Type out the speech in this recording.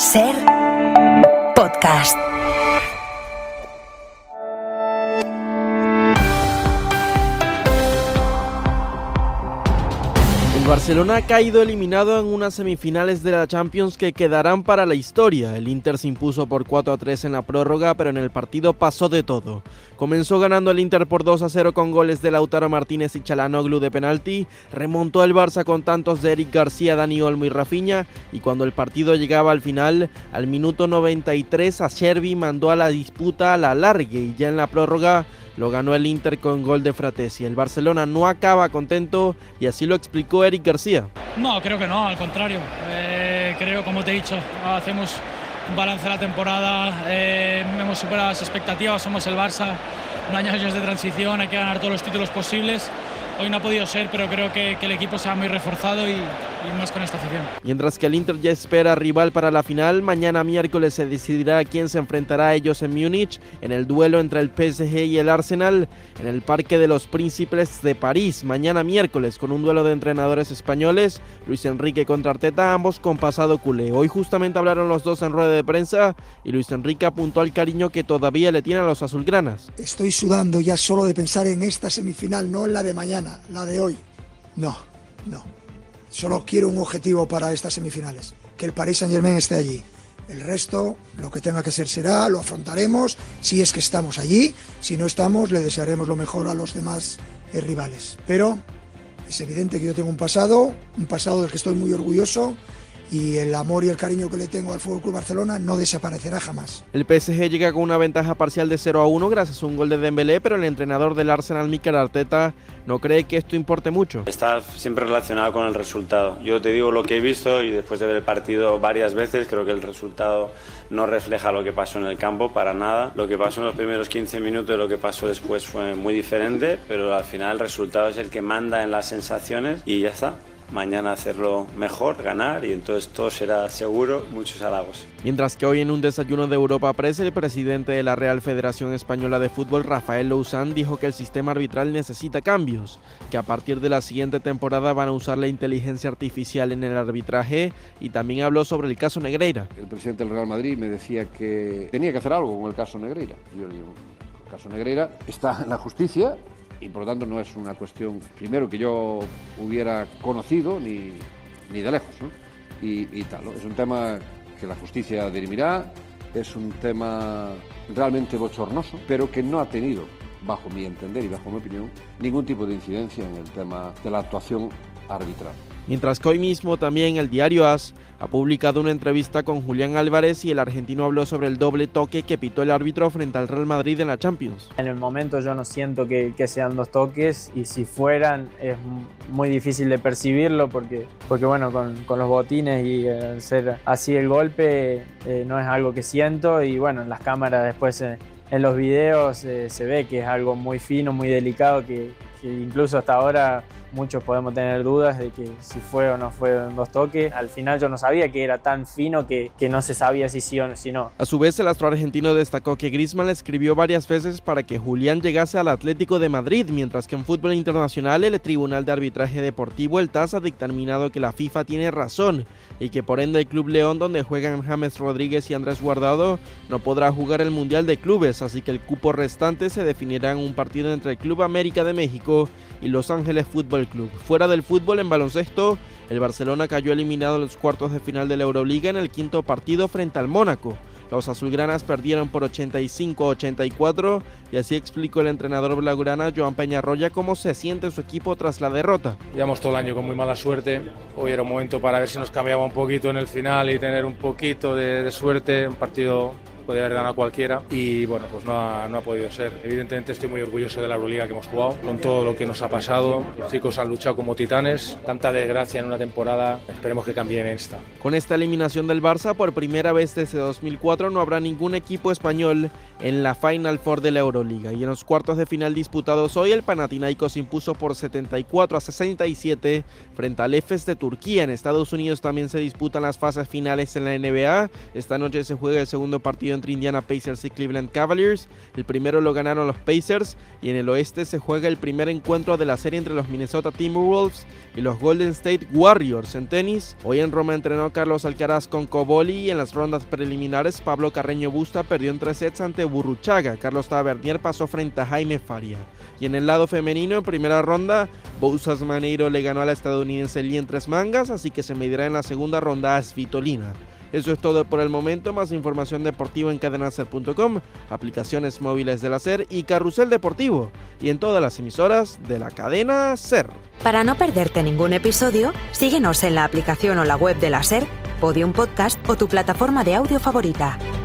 Ser podcast. El Barcelona ha caído eliminado en unas semifinales de la Champions que quedarán para la historia. El Inter se impuso por 4-3 en la prórroga, pero en el partido pasó de todo. Comenzó ganando el Inter por 2-0 con goles de Lautaro Martínez y Çalhanoğlu de penalti. Remontó el Barça con tantos de Eric García, Dani Olmo y Rafinha. Y cuando el partido llegaba al final, al minuto 93, Acerbi mandó a la disputa a la largue y ya en la prórroga lo ganó el Inter con gol de Fratesi. El Barcelona no acaba contento y así lo explicó Eric García. No, creo que no, al contrario. Creo, como te he dicho, hacemos un balance de la temporada, hemos superado las expectativas, somos el Barça, no hay años de transición, hay que ganar todos los títulos posibles. Hoy no ha podido ser, pero creo que el equipo se ha muy reforzado y más con esta afición. Mientras que el Inter ya espera rival para la final, mañana miércoles se decidirá quién se enfrentará a ellos en Múnich, en el duelo entre el PSG y el Arsenal, en el Parque de los Príncipes de París, mañana miércoles, con un duelo de entrenadores españoles, Luis Enrique contra Arteta, ambos con pasado culé. Hoy justamente hablaron los dos en rueda de prensa y Luis Enrique apuntó al cariño que todavía le tiene a los azulgranas. Estoy sudando ya solo de pensar en esta semifinal, no en la de mañana, la de hoy. No. Solo quiero un objetivo para estas semifinales, que el Paris Saint-Germain esté allí. El resto, lo que tenga que ser será, lo afrontaremos, si es que estamos allí. Si no estamos, le desearemos lo mejor a los demás rivales. Pero es evidente que yo tengo un pasado del que estoy muy orgulloso, y el amor y el cariño que le tengo al FC Barcelona no desaparecerá jamás. El PSG llega con una ventaja parcial de 0-1 gracias a un gol de Dembélé, pero el entrenador del Arsenal, Mikel Arteta, no cree que esto importe mucho. Está siempre relacionado con el resultado. Yo te digo lo que he visto y después de ver el partido varias veces, creo que el resultado no refleja lo que pasó en el campo para nada. Lo que pasó en los primeros 15 minutos y lo que pasó después fue muy diferente, pero al final el resultado es el que manda en las sensaciones y ya está. Mañana hacerlo mejor, ganar, y entonces todo será seguro, muchos halagos. Mientras que hoy en un desayuno de Europa Press, el presidente de la Real Federación Española de Fútbol, Rafael Louzán, dijo que el sistema arbitral necesita cambios, que a partir de la siguiente temporada van a usar la inteligencia artificial en el arbitraje, y también habló sobre el caso Negreira. El presidente del Real Madrid me decía que tenía que hacer algo con el caso Negreira. Yo le digo, el caso Negreira está en la justicia, y por lo tanto no es una cuestión, primero, que yo hubiera conocido ni de lejos, ¿no? Y tal, ¿no? Es un tema que la justicia dirimirá, es un tema realmente bochornoso, pero que no ha tenido, bajo mi entender y bajo mi opinión, ningún tipo de incidencia en el tema de la actuación arbitral. Mientras que hoy mismo también el diario AS ha publicado una entrevista con Julián Álvarez y el argentino habló sobre el doble toque que pitó el árbitro frente al Real Madrid en la Champions. En el momento yo no siento que sean dos toques, y si fueran es muy difícil de percibirlo porque bueno, con los botines y ser así el golpe no es algo que siento, y bueno, en las cámaras después en los videos se ve que es algo muy fino, muy delicado, que incluso hasta ahora muchos podemos tener dudas de que si fue o no fueron dos toques. Al final yo no sabía que era tan fino que no se sabía si sí o si no. A su vez, el astro argentino destacó que Griezmann le escribió varias veces para que Julián llegase al Atlético de Madrid, mientras que en fútbol internacional el Tribunal de Arbitraje Deportivo, el TAS, ha dictaminado que la FIFA tiene razón y que por ende el Club León, donde juegan James Rodríguez y Andrés Guardado, no podrá jugar el Mundial de Clubes, así que el cupo restante se definirá en un partido entre el Club América de México y Los Ángeles Fútbol Club. Fuera del fútbol, en baloncesto, el Barcelona cayó eliminado en los cuartos de final de la Euroliga en el quinto partido frente al Mónaco. Los azulgranas perdieron por 85-84 y así explicó el entrenador blaugrana Joan Peñarroya cómo se siente su equipo tras la derrota. Llevamos todo el año con muy mala suerte. Hoy era un momento para ver si nos cambiaba un poquito en el final y tener un poquito de suerte. Un partido podría haber ganado cualquiera y bueno, pues no ha podido ser. Evidentemente estoy muy orgulloso de la Euroliga que hemos jugado, con todo lo que nos ha pasado. Los chicos han luchado como titanes, tanta desgracia en una temporada, esperemos que cambie en esta. Con esta eliminación del Barça, por primera vez desde 2004 no habrá ningún equipo español en la Final Four de la Euroliga. Y en los cuartos de final disputados hoy, el Panathinaikos se impuso por 74-67 frente al Efes de Turquía. En Estados Unidos también se disputan las fases finales en la NBA. Esta noche se juega el segundo partido partido entre Indiana Pacers y Cleveland Cavaliers. El primero lo ganaron los Pacers y en el oeste se juega el primer encuentro de la serie entre los Minnesota Timberwolves y los Golden State Warriors. En tenis, hoy en Roma entrenó Carlos Alcaraz con Cobolli y en las rondas preliminares Pablo Carreño Busta perdió en 3 sets ante Burruchaga. Carlos Tavernier pasó frente a Jaime Faria. Y en el lado femenino, en primera ronda, Bouzas Maneiro le ganó a la estadounidense Lee en 3 mangas, así que se medirá en la segunda ronda a Svitolina. Eso es todo por el momento. Más información deportiva en cadenaser.com, aplicaciones móviles de la SER y Carrusel Deportivo, y en todas las emisoras de la cadena SER. Para no perderte ningún episodio, síguenos en la aplicación o la web de la SER, Podium Podcast o tu plataforma de audio favorita.